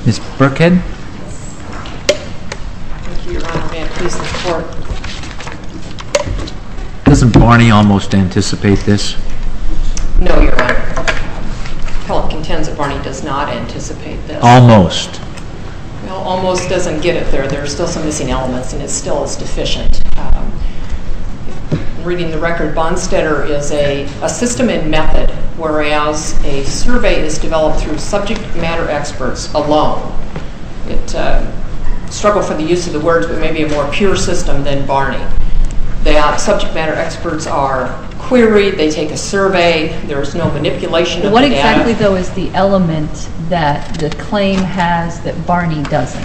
Ms. Burkhead? Thank you, Your Honor. May it please the Court. Doesn't Barney almost anticipate this? No, Your Honor. Appellant contends that Barney does not anticipate this. Almost. Well, almost doesn't get it there. There are still some missing elements, and it still is deficient. Reading the record, Bonstetter is a system and method, whereas a survey is developed through subject matter experts alone. It struggle for the use of the words, but maybe a more pure system than Barney. That subject matter experts are queried, they take a survey, there's no manipulation of what the data. What exactly, though, is the element that the claim has that Barney doesn't?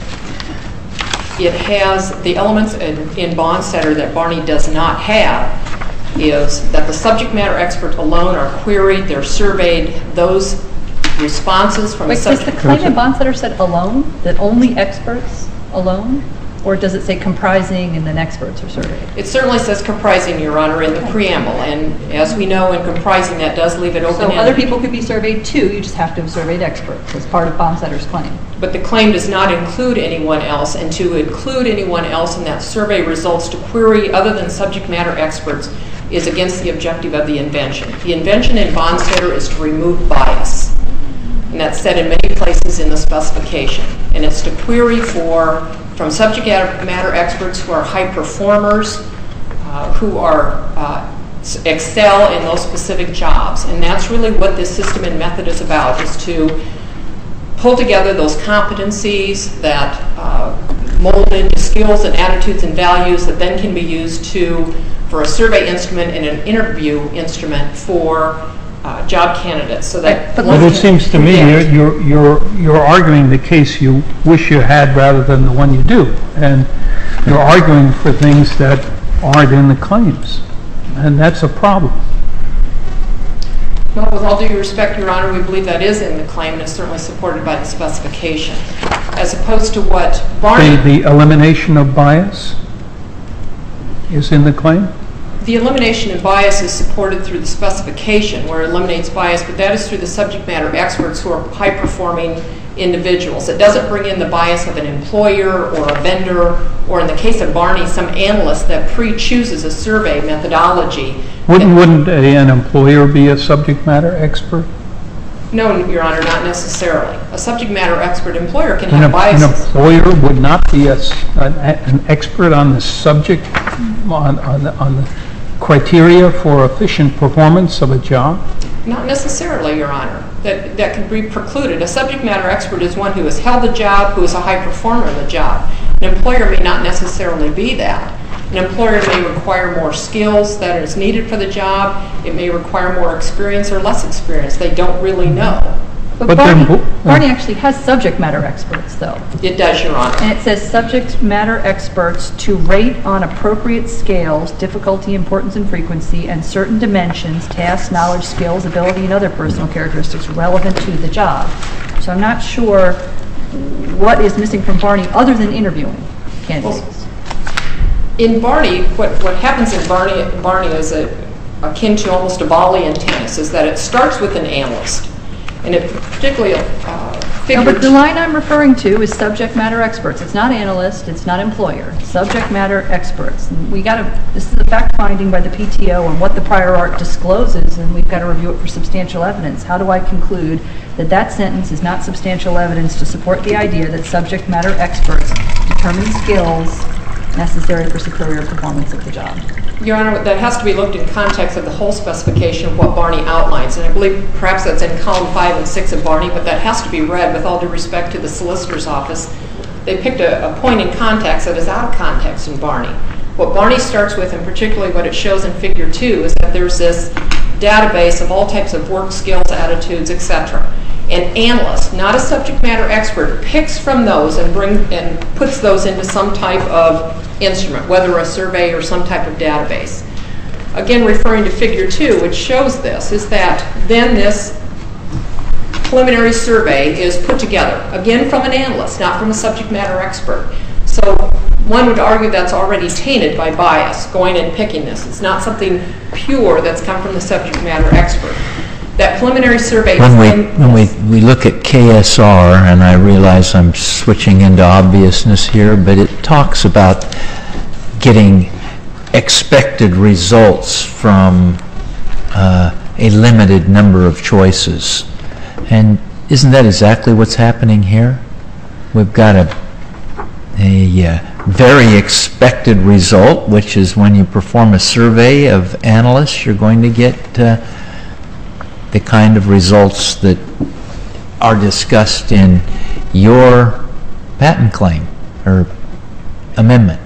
It has the elements in Bonstetter that Barney does not have is that the subject matter experts alone are queried, they're surveyed, those responses from the subject... Wait, does the claim in Bonstetter said alone, that only experts alone? Or does it say comprising and then experts are surveyed? It certainly says comprising, Your Honor, in the preamble. And as we know, in comprising, that does leave it open-ended. So other people could be surveyed too, you just have to have surveyed experts as part of Bonstetter's claim. But the claim does not include anyone else, and to include anyone else in that survey results to query other than subject matter experts is against the objective of the invention. The invention in Bonstetter is to remove bias. And that's said in many places in the specification. And it's to query from subject matter experts who are high performers, who are excel in those specific jobs. And that's really what this system and method is about, is to pull together those competencies that mold into skills and attitudes and values that then can be used for a survey instrument and an interview instrument for job candidates. So that but it seems to me you're arguing the case you wish you had rather than the one you do, and you're arguing for things that aren't in the claims, and that's a problem. Well, with all due respect, Your Honor, we believe that is in the claim and is certainly supported by the specification, as opposed to what Barney... The elimination of bias is in the claim? The elimination of bias is supported through the specification, where it eliminates bias, but that is through the subject matter experts who are high-performing individuals. It doesn't bring in the bias of an employer or a vendor, or in the case of Barney, some analyst that pre-chooses a survey methodology. Wouldn't an employer be a subject matter expert? No, Your Honor, not necessarily. A subject matter expert employer can have biases. An employer would not be an expert on the subject, on the criteria for efficient performance of a job? Not necessarily, Your Honor. That could be precluded. A subject matter expert is one who has held the job, who is a high performer in the job. An employer may not necessarily be that. An employer may require more skills that is needed for the job. It may require more experience or less experience. They don't really know. But Barney actually has subject matter experts, though. It does, Your Honor. And it says subject matter experts to rate on appropriate scales, difficulty, importance, and frequency, and certain dimensions, tasks, knowledge, skills, ability, and other personal characteristics relevant to the job. So I'm not sure what is missing from Barney other than interviewing candidates. In Barney, what happens in Barney is akin to almost a volley in tennis, is that it starts with an analyst. And it particularly No, but the line I'm referring to is subject matter experts. It's not analyst, it's not employer. Subject matter experts. And this is a fact finding by the PTO on what the prior art discloses, and we've got to review it for substantial evidence. How do I conclude that that sentence is not substantial evidence to support the idea that subject matter experts determine skills necessary for superior performance of the job? Your Honor, that has to be looked in context of the whole specification of what Barney outlines. And I believe perhaps that's in column 5 and 6 of Barney, but that has to be read with all due respect to the solicitor's office. They picked a point in context that is out of context in Barney. What Barney starts with, and particularly what it shows in figure 2, is that there's this database of all types of work skills, attitudes, etc. An analyst, not a subject matter expert, picks from those and puts those into some type of instrument, whether a survey or some type of database. Again, referring to figure 2, which shows this, is that then this preliminary survey is put together, again from an analyst, not from a subject matter expert. So one would argue that's already tainted by bias, going and picking this. It's not something pure that's come from the subject matter expert. That preliminary survey... When we look at KSR, and I realize I'm switching into obviousness here, but it talks about getting expected results from a limited number of choices. And isn't that exactly what's happening here? We've got a very expected result, which is when you perform a survey of analysts, you're going to get the kind of results that are discussed in your patent claim or amendment.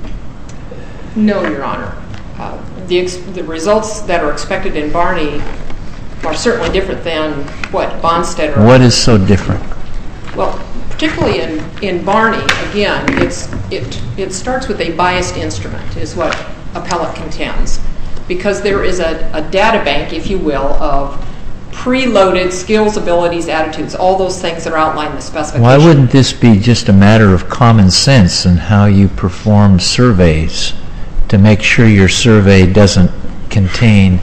No, Your Honor. The results that are expected in Barney are certainly different than what Bonstetter... What is so different? Well, particularly in Barney, again, it starts with a biased instrument, is what appellate contends, because there is a data bank, if you will, of preloaded skills, abilities, attitudes, all those things that are outlined in the specification. Why wouldn't this be just a matter of common sense in how you perform surveys to make sure your survey doesn't contain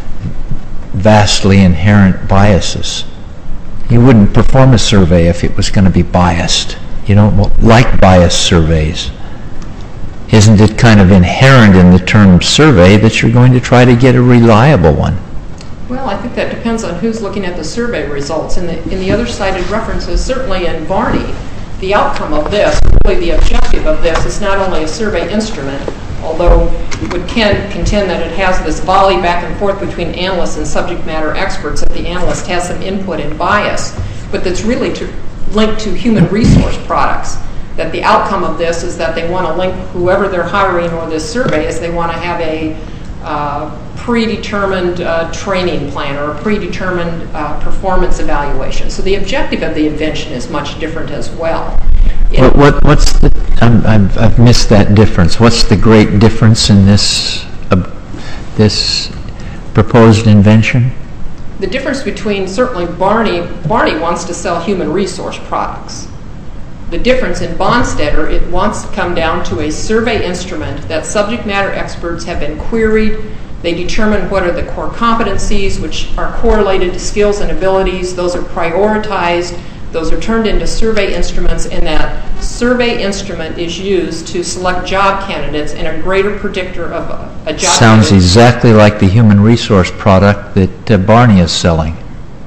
vastly inherent biases? You wouldn't perform a survey if it was going to be biased. You don't like biased surveys. Isn't it kind of inherent in the term survey that you're going to try to get a reliable one? Well, I think that depends on who's looking at the survey results. In the other cited references, certainly in Barney, the outcome of this, really the objective of this, is not only a survey instrument, although would contend that it has this volley back and forth between analysts and subject matter experts, that the analyst has some input and bias, but that's really linked to human resource products. That the outcome of this is that they want to link whoever they're hiring or this survey is they want to have a predetermined training plan or a predetermined performance evaluation. So the objective of the invention is much different as well. What's the? I've missed that difference. What's the great difference in this this proposed invention? The difference between certainly Barney wants to sell human resource products. The difference in Bonstetter, it wants to come down to a survey instrument that subject matter experts have been queried. They determine what are the core competencies, which are correlated to skills and abilities. Those are prioritized. Those are turned into survey instruments, and that survey instrument is used to select job candidates and a greater predictor of a job Sounds candidate. exactly like the human resource product that Barney is selling.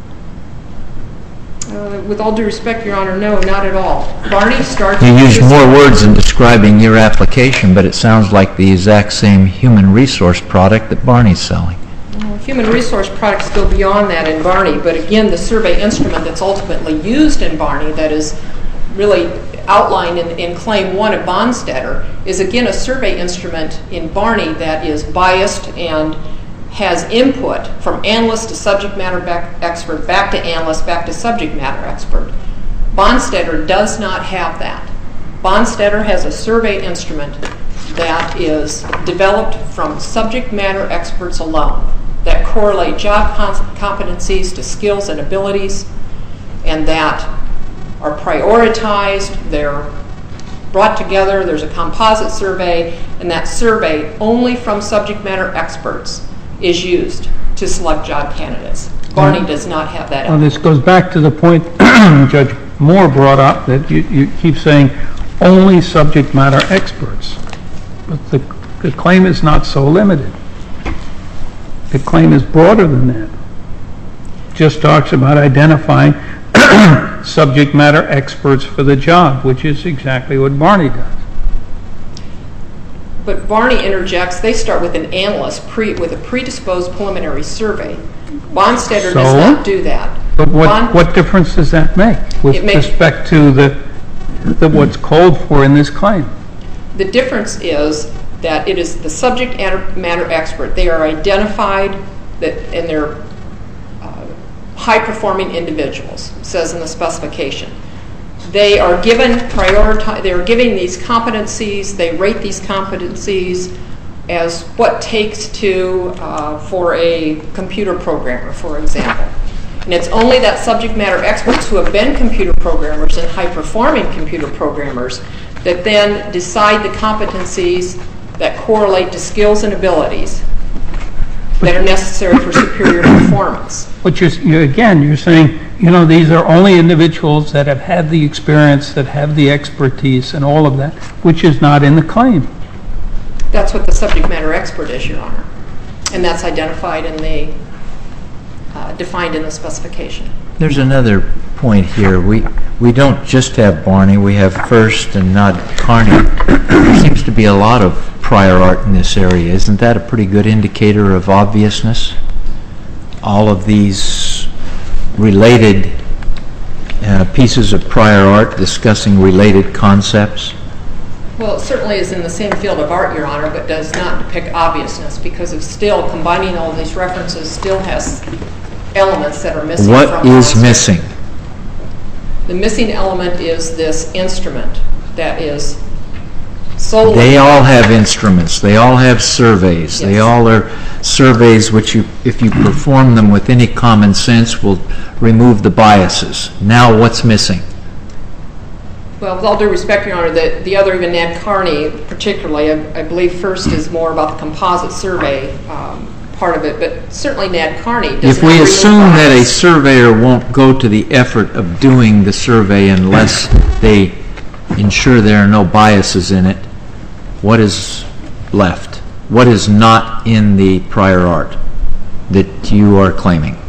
With all due respect, Your Honor, no, not at all. Barney starts... You used more words in describing your application, but it sounds like the exact same human resource product that Barney's selling. Human resource products go beyond that in Barney, but again, the survey instrument that's ultimately used in Barney that is really outlined in Claim 1 of Bonstetter is again a survey instrument in Barney that is biased and has input from analyst to subject matter expert, back to analyst, back to subject matter expert. Bonstetter does not have that. Bonstetter has a survey instrument that is developed from subject matter experts alone that correlate job competencies to skills and abilities and that are prioritized, they're brought together, there's a composite survey, and that survey only from subject matter experts is used to select job candidates. Barney does not have that. Well, this goes back to the point Judge Moore brought up, that you keep saying only subject matter experts. But the claim is not so limited. The claim is broader than that. It just talks about identifying subject matter experts for the job, which is exactly what Barney does. But Barney interjects, they start with an analyst with a predisposed preliminary survey. Bonstetter does not do that. But what difference does that make with respect to what's called for in this claim? The difference is that it is the subject matter expert. They are identified and they're high-performing individuals, it says in the specification. They are given these competencies, they rate these competencies as what takes to for a computer programmer, for example. And it's only that subject matter experts who have been computer programmers and high-performing computer programmers that then decide the competencies that correlate to skills and abilities. that are necessary for superior performance. But you're saying, these are only individuals that have had the experience, that have the expertise and all of that, which is not in the claim. That's what the subject matter expert is, Your Honor. And that's identified in the, defined in the specification. There's another point here. We don't just have Barney, we have First and not Carney. There seems to be a lot of prior art in this area. Isn't that a pretty good indicator of obviousness? All of these related pieces of prior art discussing related concepts? Well, it certainly is in the same field of art, Your Honor, but does not depict obviousness because of still combining all these references still has elements that are missing. What is missing? The missing element is this instrument that is solely... They all have instruments. They all have surveys. Yes. They all are surveys which, if you perform them with any common sense, will remove the biases. Now what's missing? Well, with all due respect, Your Honor, the other, even Ned Carney particularly, I believe First is more about the composite survey part of it, but certainly Ned Carney does not. If we assume that a surveyor won't go to the effort of doing the survey unless they ensure there are no biases in it, what is left? What is not in the prior art that you are claiming?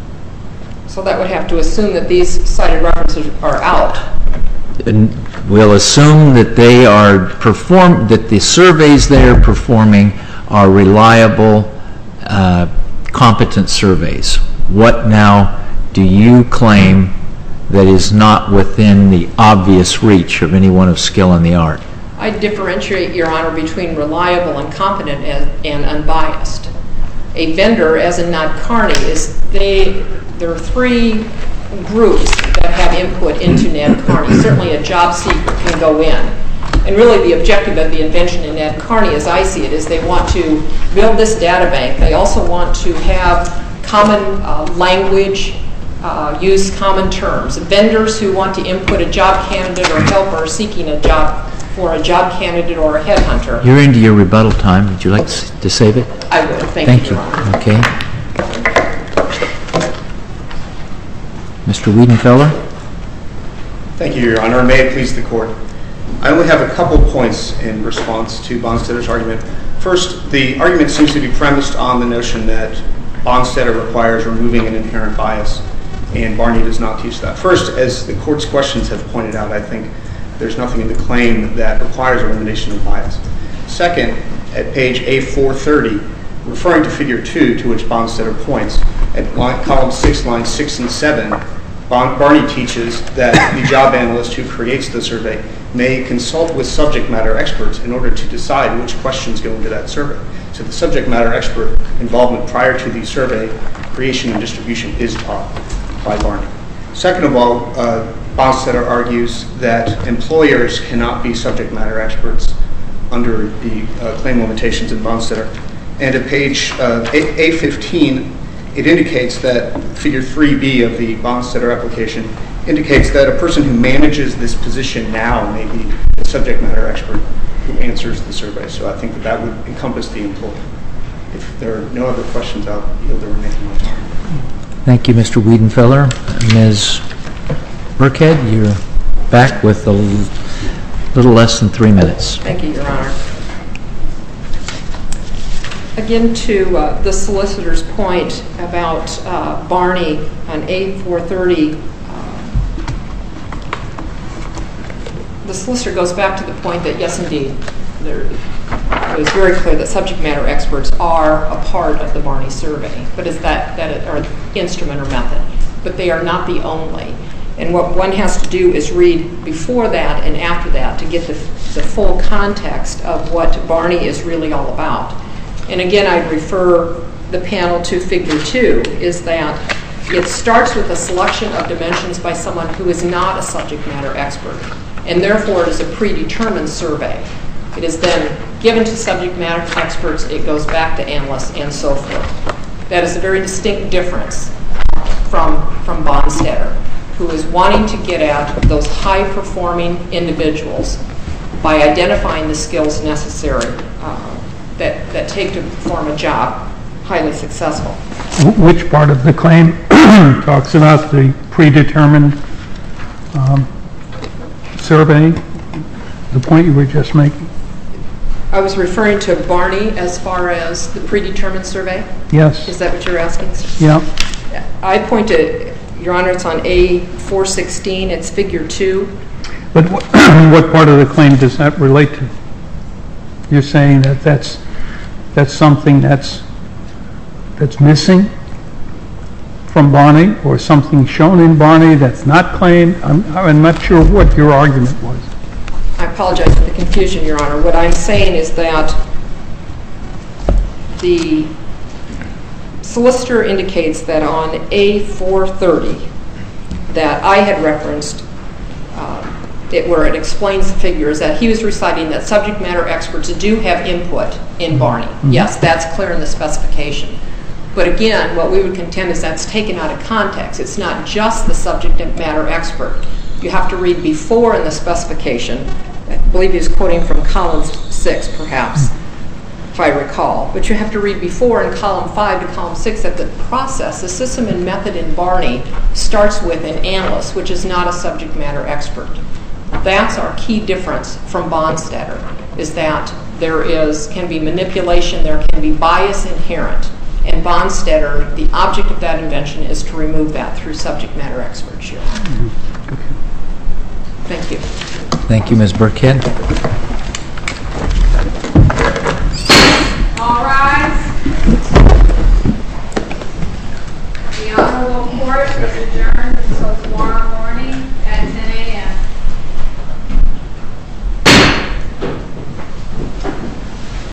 So that would have to assume that these cited references are out. And we'll assume that they are that the surveys they are performing are reliable, competent surveys. What now do you claim that is not within the obvious reach of anyone of skill in the art? I differentiate, Your Honor, between reliable and competent and unbiased. A vendor, as in Ned Carney, there are three groups that have input into Ned Carney. Certainly a job seeker can go in. And really the objective of the invention in Ned Carney, as I see it, is they want to build this data bank. They also want to have common language, use common terms. Vendors who want to input a job candidate or helper seeking a job for a job candidate or a headhunter. You're into your rebuttal time. Would you like to save it? I would. Thank you, Your Honor. Okay. Mr. Wiedenfeller? Thank you, Your Honor. May it please the Court. I only have a couple points in response to Bonstetter's argument. First, the argument seems to be premised on the notion that Bonstetter requires removing an inherent bias, and Barney does not teach that. First, as the Court's questions have pointed out, I think there's nothing in the claim that requires elimination of bias. Second, at page A430, referring to Figure 2, to which Bonstetter points, at column 6, lines 6 and 7, Barney teaches that the job analyst who creates the survey may consult with subject matter experts in order to decide which questions go into that survey. So the subject matter expert involvement prior to the survey creation and distribution is taught by Barney. Second of all, Bonstetter argues that employers cannot be subject matter experts under the claim limitations in Bonstetter. And at page A15, it indicates that Figure 3B of the Bonstetter application indicates that a person who manages this position now may be the subject matter expert who answers the survey. So I think that would encompass the employer. If there are no other questions, I'll yield the remaining of my time. Thank you, Mr. Wiedenfeller. Ms. Burkhead, you're back with a little less than 3 minutes. Thank you, Your Honor. Again, to the solicitor's point about Barney on A430, the solicitor goes back to the point that, yes, indeed, it was very clear that subject matter experts are a part of the Barney survey, but is that or instrument or method, but they are not the only. And what one has to do is read before that and after that to get the full context of what Barney is really all about. And again, I'd refer the panel to Figure 2, is that it starts with a selection of dimensions by someone who is not a subject matter expert, and therefore it is a predetermined survey. It is then given to subject matter experts, it goes back to analysts, and so forth. That is a very distinct difference from Bonstetter, who is wanting to get at those high-performing individuals by identifying the skills necessary that take to perform a job highly successful. Which part of the claim talks about the predetermined survey, the point you were just making? I was referring to Barney as far as the predetermined survey. Yes. Is that what you're asking? Yeah. I pointed, Your Honor, it's on A416, it's figure 2. But what part of the claim does that relate to? You're saying that that's something that's missing from Barney, or something shown in Barney that's not claimed? I'm not sure what your argument was. I apologize for the confusion, Your Honor. What I'm saying is that the solicitor indicates that on A430 that I had referenced, where it explains the figures, that he was reciting that subject matter experts do have input in Barney. Mm-hmm. Yes, that's clear in the specification. But again, what we would contend is that's taken out of context. It's not just the subject matter expert. You have to read before in the specification. I believe he was quoting from column 6, perhaps, if I recall. But you have to read before in column 5 to column 6 that the process, the system and method in Barney starts with an analyst, which is not a subject matter expert. That's our key difference from Bonstetter, is that there can be manipulation, there can be bias inherent. And Bonstetter, the object of that invention is to remove that through subject matter experts. Thank you. Thank you, Ms. Burkhead. All rise. The Honorable Court is adjourned until tomorrow.